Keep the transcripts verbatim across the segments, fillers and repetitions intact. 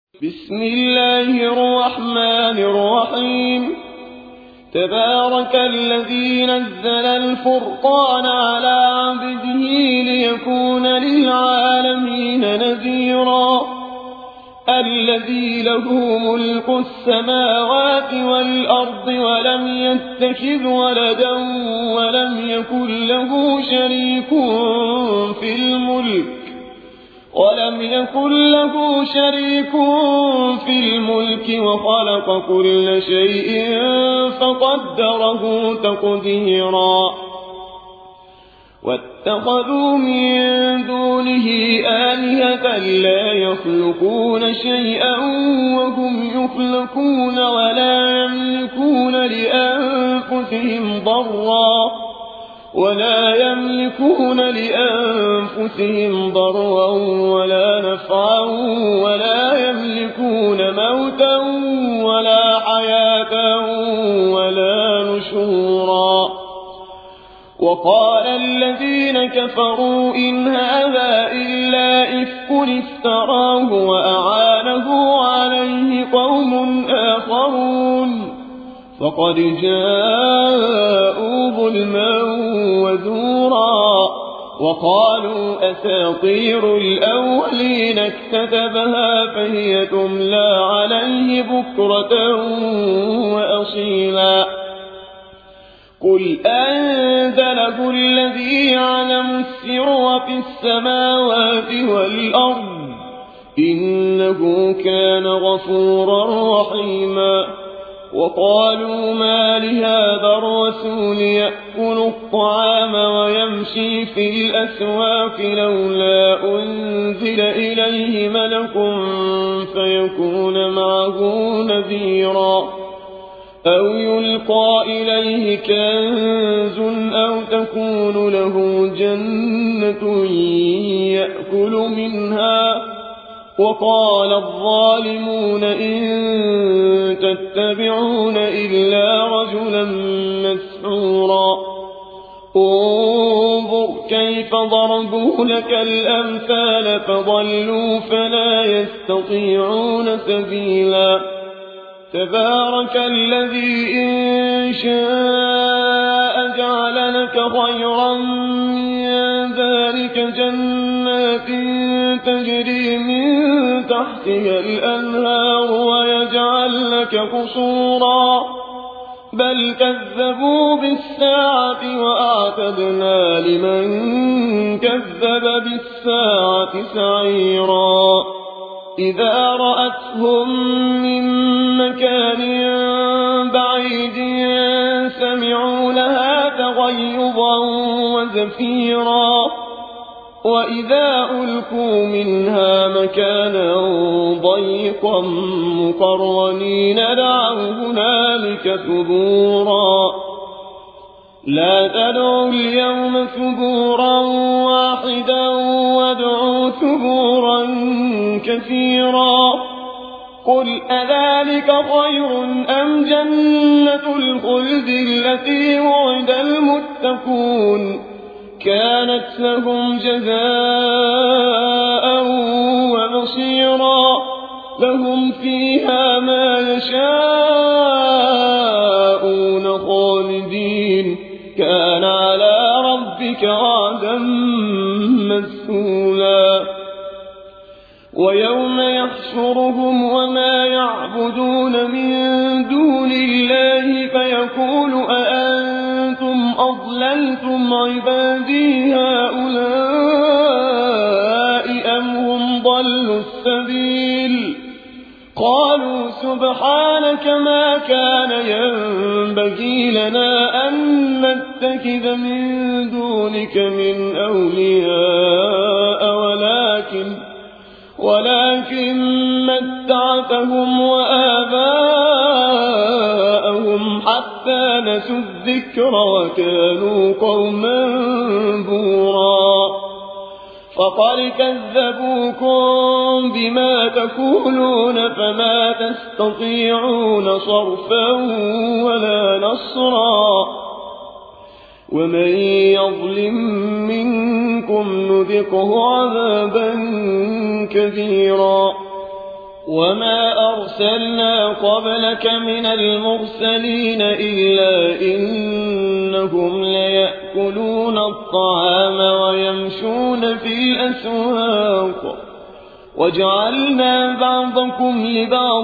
بسم الله الرحمن الرحيم. تبارك الذي نزل الفرقان على عبده ليكون للعالمين نذيرا. الذي له ملك السماوات والأرض ولم يتخذ ولدا ولم يكن له شريك في الملك ولم يكن له شريك في الملك وخلق كل شيء فقدره تقديرا. واتخذوا من دونه آلهة لا يخلقون شيئا وهم يخلقون ولا يملكون لأنفسهم ضرا ولا يملكون لأنفسهم ضرا ولا نفعا ولا يملكون موتا ولا حياة ولا نشورا. وقال الذين كفروا إن هذا إلا إفك افتراه وأعانه عليه قوم آخرون فقد جاءوا ظلما وزورا. وقالوا أساطير الأولين اكتتبها فهي تملى عليه بكرة وأصيلا. قل أنزله الذي يعلم السر في السماوات والأرض إنه كان غفورا رحيما. وقالوا ما لهذا الرسول يأكل الطعام ويمشي في الأسواق لولا أنزل إليه ملك فيكون معه نذيرا أو يلقى إليه كنز أو تكون له جنة يأكل منها. وقال الظالمون إن تتبعون إلا رجلا مسحورا. انظر كيف ضربوا لك الأمثال فضلوا فلا يستطيعون سبيلا. تبارك الذي إن شاء جعل لك خيرا من ذلك جنات تجري من تحتها الأنهار ويجعل لك قصورا بل كذبوا بالساعة وأعتدنا لمن كذب بالساعة سعيرا. إذا رأتهم من مكان بعيد سمعوا لها تغيظا وزفيرا وإذا ألقوا منها مكانا ضيقا مقرنين دعوا هنالك ثبورا. لا تدعوا اليوم ثبورا واحدا وادعوا ثبورا كثيرا. قل أذلك خير أم جنة الخلد التي وعد المتقون كانت لهم جزاء ومصيرا لهم فيها ما يشاءون خالدين كان على ربك وعدا مسئولا. ويوم يحشرهم وما يعبدون من دون الله فيقول أأنتم أضللتم عبادي هؤلاء أم هم ضلوا السبيل. قالوا سبحانك ما كان ينبغي لنا أن نتخذ من دونك من أولياء ولكن ولكن متعتهم وآباءهم حتى نسوا الذكر وكانوا قوما بورا. فقد كذبوكم بما تقولون فما تستطيعون صرفا ولا نصرا. ومن يظلم منكم نذقه عذابا كبيرا. وما أرسلنا قبلك من المرسلين إلا إنهم ليأكلون الطعام ويمشون في الأسواق وجعلنا بعضكم لبعض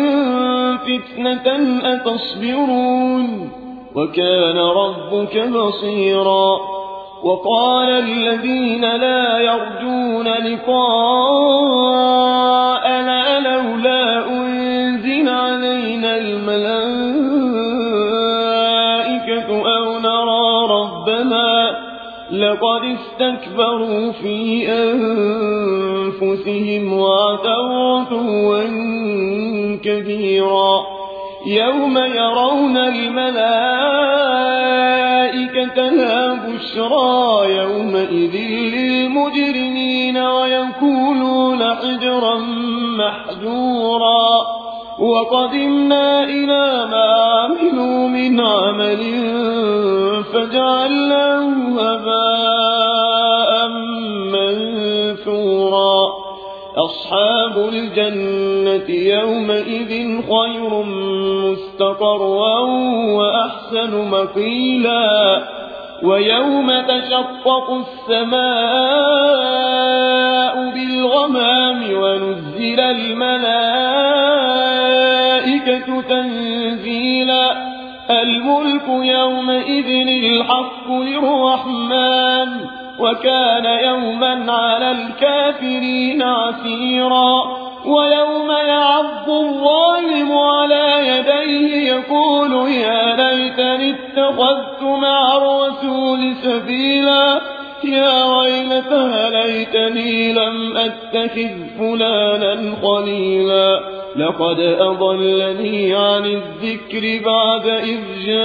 فتنة أتصبرون وكان ربك بصيرا. وقال الذين لا يرجون لقاءنا لولا أنزل علينا الملائكة أو نرى ربنا لقد استكبروا في أنفسهم وعتوا عتوا كبيرا. يوم يرون الملائكة لا بشرى يومئذ للمجرمين ويقولون حجرا محجورا. وقدمنا إلى ما عملوا من عمل فجعلناه هباء منثورا. أصحاب الجنة يومئذ خير مستقرا وأحسن مقيلا. ويوم تشقق السماء بالغمام ونزل الملائكة تنزيلا. الملك يومئذ الحق للرحمن وكان يوما على الكافرين عسيرا. ويوم يعض الظالم على يديه يقول يا ليتني اتخذت مع الرسول سبيلا. يا ويلتى ليتني لم أتخذ فلانا خليلا لقد أضلني عن الذكر بعد إذ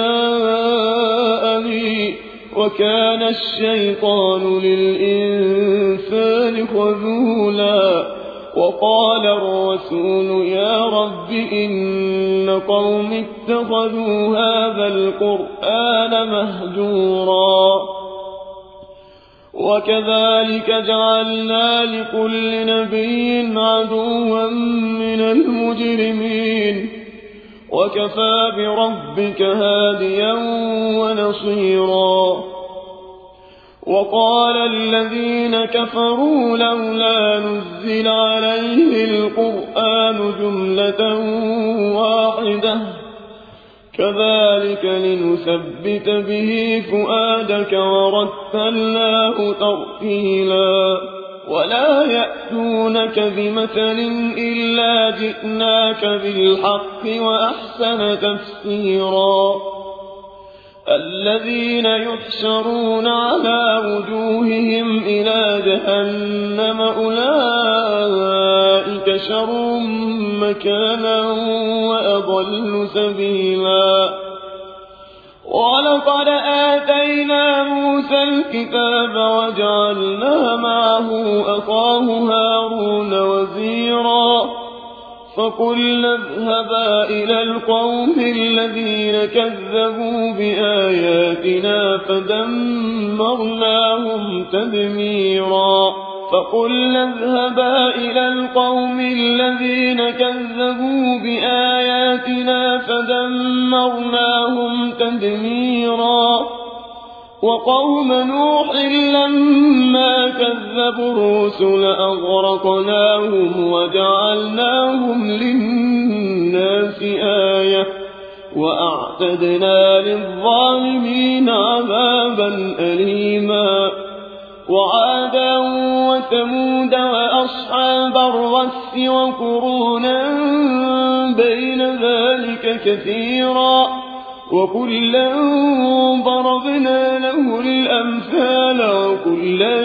جاءني وكان الشيطان للإنسان خذولا. وقال الرسول يا رب إن قوم اتخذوا هذا القرآن مهجورا. وكذلك جعلنا لكل نبي عدوا من المجرمين وكفى بربك هاديا ونصيرا. وقال الذين كفروا لولا نزل عليه القرآن جملة واحدة كذلك لنثبت به فؤادك ورتلناه ترتيلا. ولا يأتونك بمثل إلا جئناك بالحق وأحسن تفسيرا. الذين يحشرون على وجوههم إلى جهنم أولئك شر مكانا وأضل سبيلا. ولقد آتينا موسى الكتاب وجعلنا معه أخاه هارون وزيرا. فقلنا اذهبا إلى القوم الذين كذبوا بآياتنا فدمرناهم تدميرا. فقلنا اذهبا إلى القوم الذين كذبوا بآياتنا فدمرناهم تدميرا. وقوم نوح لما كذبوا الرسل أغرقناهم وجعلناهم للناس آية وأعتدنا للظالمين عذابا أليما. وعادا وثمود وأصحاب الرس وقرونا بين ذلك كثيرا وكلا ضربنا له الأمثال وكلا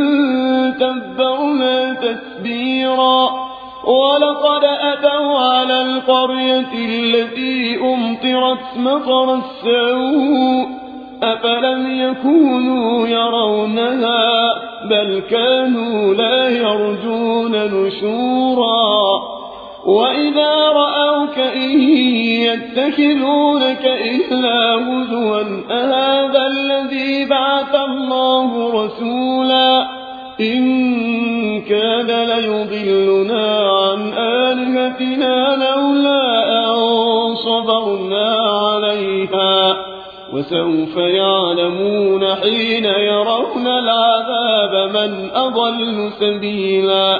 تبرنا تتبيرا. ولقد أتوا على القرية التي أمطرت مطر السوء أفلم يكونوا يرونها بل كانوا لا يرجون نشورا. وإذا رأوك إن يتخذونك إلا هزوا أهذا الذي بعث الله رسولا إن كاد ليضلنا عن آلهتنا آياتنا لولا أن صبرنا عليها وسوف يعلمون حين يرون العذاب من أضل سبيلا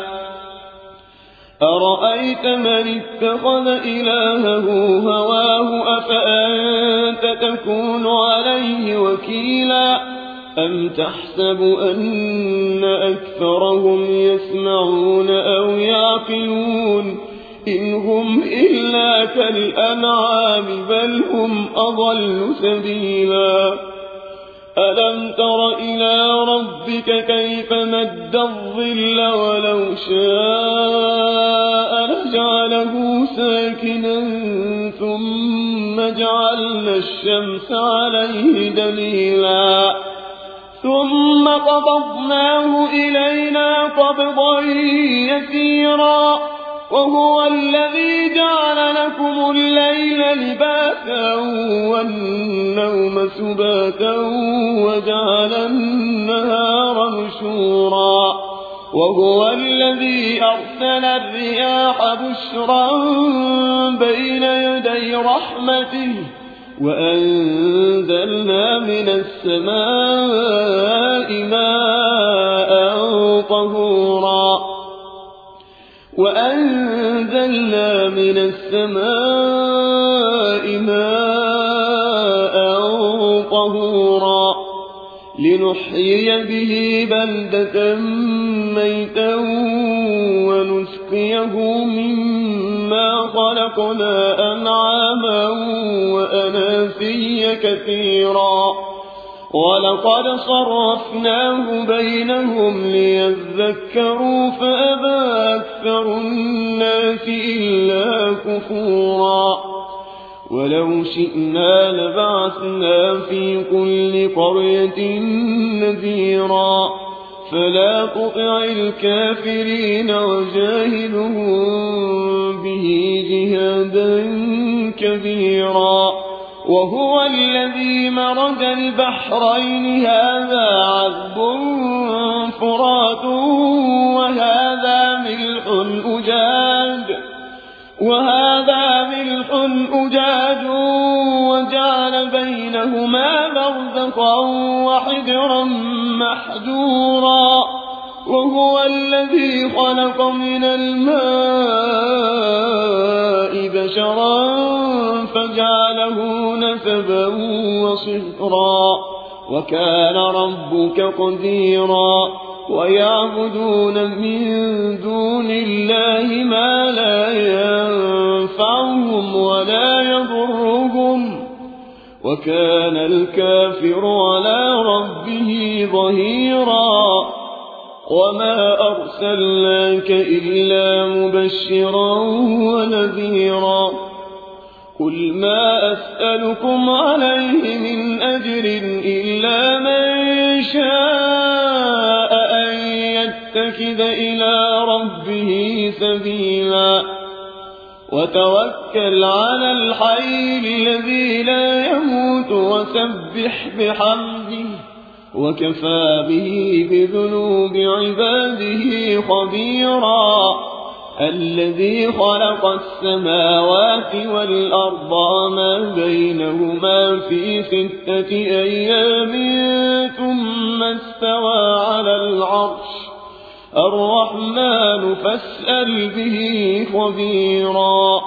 أرأيت من اتخذ إلهه هواه أفأنت تكون عليه وكيلا أم تحسب أن أكثرهم يسمعون أو يعقلون إن هم إلا كالأنعام بل هم أضل سبيلا ألم تر إلى ربك كيف مد الظل ولو شاء لجعله ساكنا ثم جعلنا الشمس عليه دليلا ثم قبضناه إلينا قبضا يسيرا وهو الذي جعل لكم الليل لباسا والنوم سباتا وجعل النهار نشورا وهو الذي أرسل الرياح بشرا بين يدي رحمته وأنزلنا من السماء ماء طهورا وأنزلنا من السماء ماء طهورا لنحيي به بلدة ميتا ونسقيه مما خلقنا أنعاما وأناسيا كثيرا ولقد صرفناه بينهم ليذكروا فأبى أكثر الناس إلا كفورا ولو شئنا لبعثنا في كل قرية نذيرا فلا تطع الكافرين وجاهدهم به جهادا كبيرا وهو الذي مرج البحرين هذا عذب فرات وهذا ملح أجاج وهذا ملح أجاج وجعل بينهما برزخا وحجرا محجورا وهو الذي خلق من الماء بشرا فجعله نسبا وصهرا وكان ربك قديرا ويعبدون من دون الله ما لا ينفعهم ولا يضرهم وكان الكافر على ربه ظهيرا وما أرسلناك إلا مبشرا ونذيرا قل ما أسألكم عليه من أجر إلا من شاء أن يتخذ إلى ربه سبيلا وتوكل على الحي الذي لا يموت وسبح بحمده وكفى به بذنوب عباده خبيرا الذي خلق السماوات والأرض وما بينهما في ستة أيام ثم استوى على العرش الرحمن فاسأل به خبيرا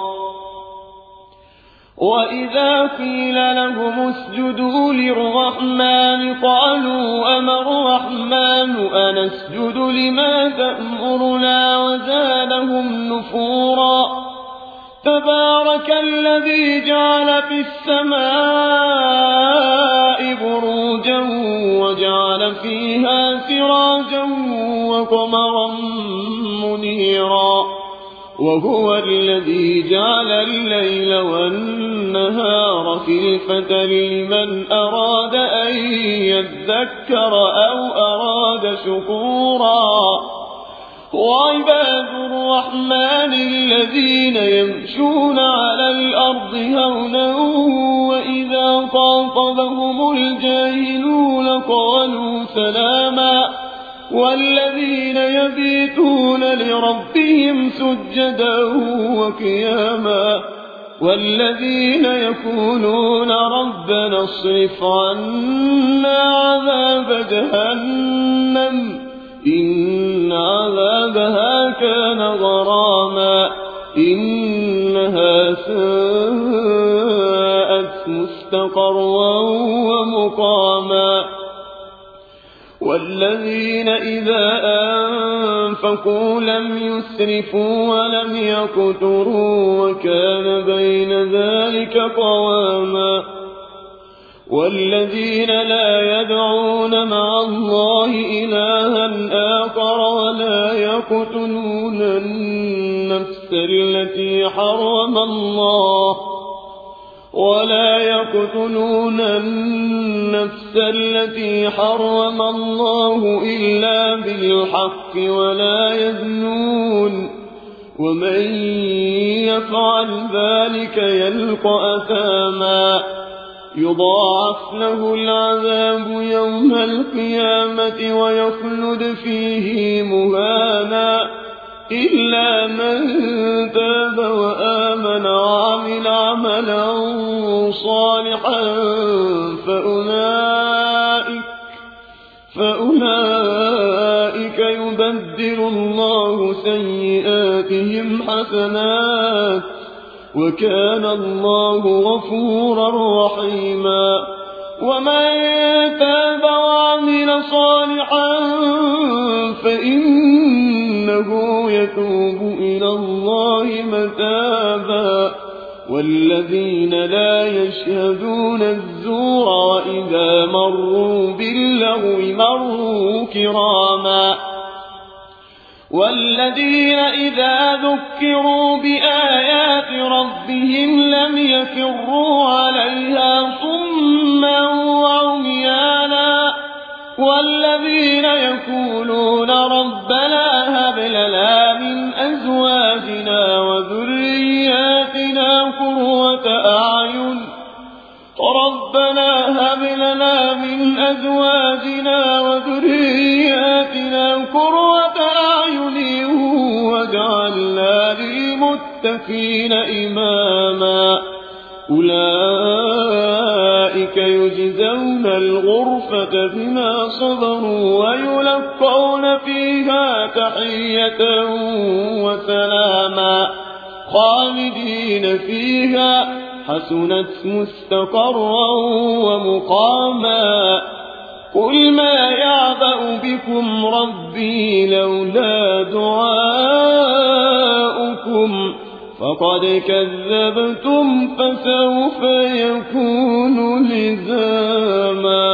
وإذا قيل لهم اسجدوا للرحمن قالوا أما الرحمن أنسجد لما تأمرنا وزادهم نفورا تبارك الذي جعل في السماء بروجا وجعل فيها سراجا وقمرا منيرا وهو الذي جعل الليل والنهار خلفة لمن أراد أن يذكر أو أراد شكورا وعباد الرحمن الذين يمشون على الأرض هونا وإذا خاطبهم الجاهلون قالوا سلاما والذين يبيتون لربهم سجدا وقياما والذين يقولون ربنا اصرف عنا عذاب جهنم إن عذابها كان غراما إنها ساءت مستقرا ومقاما والذين إذا أنفقوا لم يسرفوا ولم يقتروا وكان بين ذلك قواما والذين لا يدعون مع الله إلها آخر ولا يقتلون النفس التي حرم الله ولا يقتلون النفس التي حرم الله إلا بالحق ولا يزنون ومن يفعل ذلك يلقى أثاما يضاعف له العذاب يوم القيامة ويخلد فيه مهانا إلا من تاب وآمن وعمل عملا صالحا فأولئك, فأولئك يبدل الله سيئاتهم حسنات وكان الله غفورا رحيما ومن تاب وعمل صالحا فإنه يتوب إلى الله متابا والذين لا يشهدون الزور وإذا مروا باللغو مروا كراما والذين إذا ذكروا بآيات ربهم لم يخروا عليها صما وعميانا والذين يقولون ربنا هب لنا من أزواجنا وذرياتنا قرة أعين ربنا هب لنا من أزواجنا وذرياتنا قرة أعين واجعلنا للمتقين إماما أولئك يجزون الغرفة بما صبروا ويلقون فيها تحية وسلاما خالدين فيها حسنت مستقرا ومقاما قل ما يعبأ بكم ربي لولا دعاؤكم فقد كذبتم فسوف يكون لزاما.